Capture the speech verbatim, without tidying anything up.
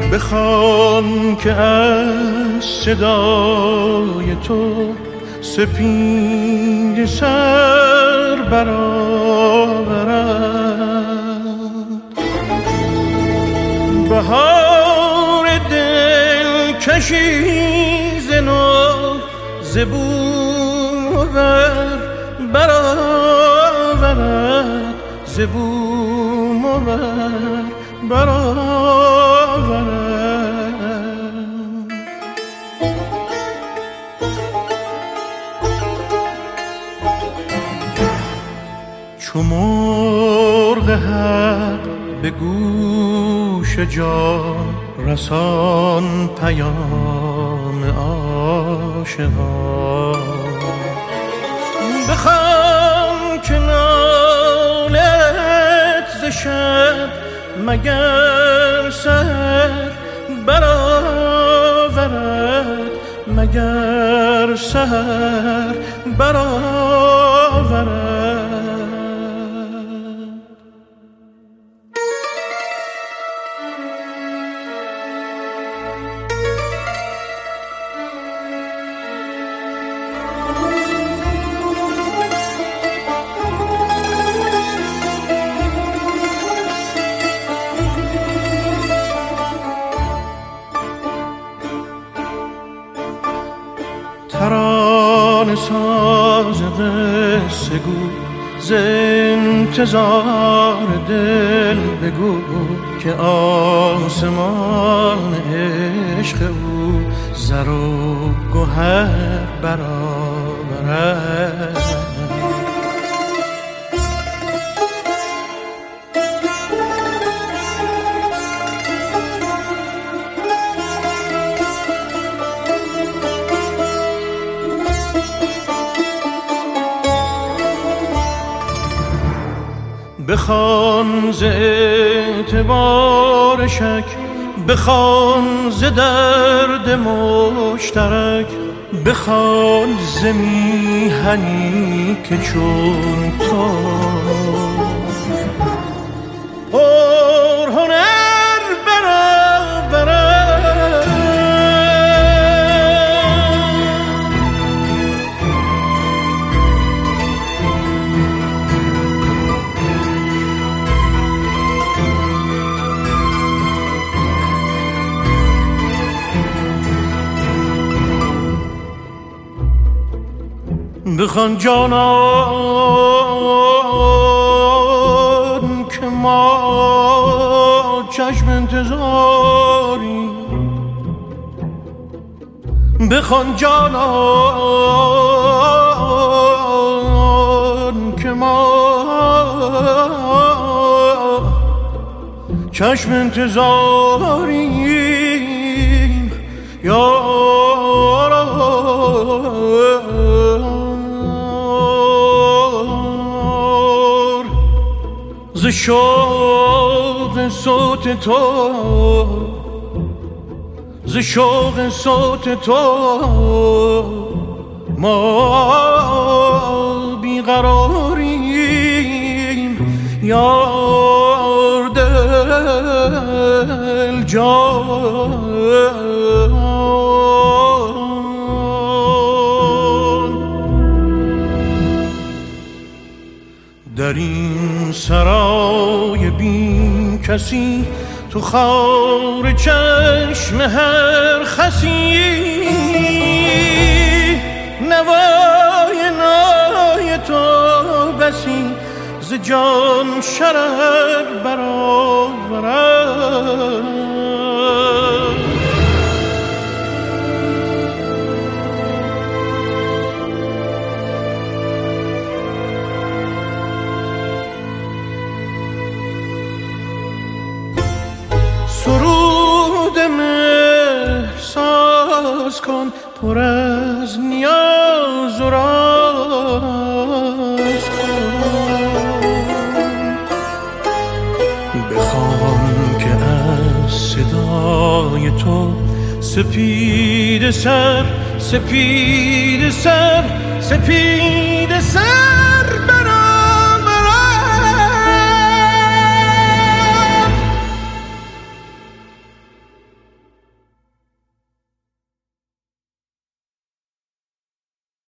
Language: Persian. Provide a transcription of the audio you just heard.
بخوان که از صدای تو سپید سر برآورد. بهار دل کشی ز نو ز بوم و بر برآورد، ز بوم و بر برآورد. چو مرغ حق به گوش جان رسان پیام عاشقان. بخوان که نالت ز شب مگر سحر برآورد، مگر سحر برآورد. ترانه ساز قصه گو ز انتظار دل بگو که آسمان عشق او زر و گوهر برآورد. بخوان ز اعتبار شک، بخوان ز درد مشترک، بخوان ز میهنی که چون تو پر هنر برآورد. بخوان جانان که ما چشم انتظاری، بخوان جانان که ما چشم انتظاریم یارا. ز شوق صوت تو، ز شوق صوت تو ما بیقراریم یار دل جان. در این سرای بی کسی تو خار چشم هر خسی، نوای نای تو بسی ز جان شرر برآورد. سرود مهر ساز کن پر از نیاز و راز کن. بخوان که از صدای تو سپید سر، سپید سر، سپید